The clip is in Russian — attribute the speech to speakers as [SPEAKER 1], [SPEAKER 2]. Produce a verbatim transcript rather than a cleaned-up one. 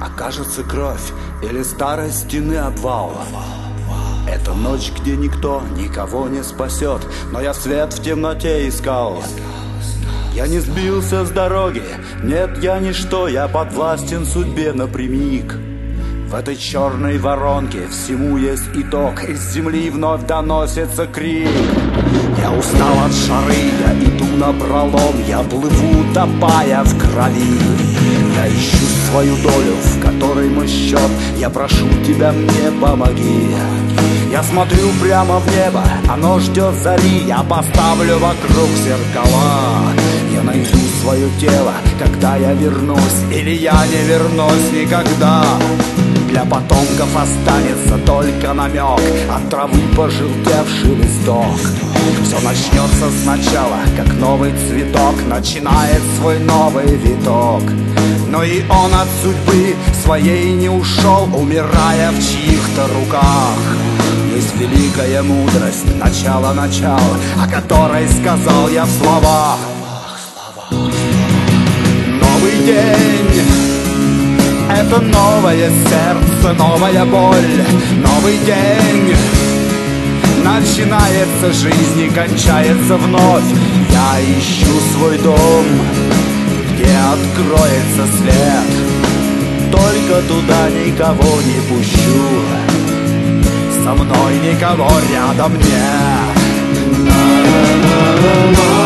[SPEAKER 1] окажется кровь или старой стены обвал. Это ночь, где никто никого не спасет, но я свет в темноте искал. Я не сбился с дороги, нет, я ничто, я подвластен судьбе напрямик. В этой черной воронке всему есть итог, из земли вновь доносится крик. Я устал от шары, я иду напролом, я плыву, топая в крови. Я ищу свою долю, в которой мой счет, я прошу тебя, мне помоги. Я смотрю прямо в небо, оно ждет зари, я поставлю вокруг зеркала. Я найду свое тело, когда я вернусь, или я не вернусь никогда. Для потомков останется только намек от травы пожелтевший листок. Все начнется сначала, как новый цветок начинает свой новый виток. Но и он от судьбы своей не ушел, умирая в чьих-то руках. Есть великая мудрость, начало начал, о которой сказал я в словах. Новый день — это новое сердце, новая боль, новый день. Начинается жизнь и кончается вновь. Я ищу свой дом, где откроется свет. Только туда никого не пущу, со мной никого рядом нет.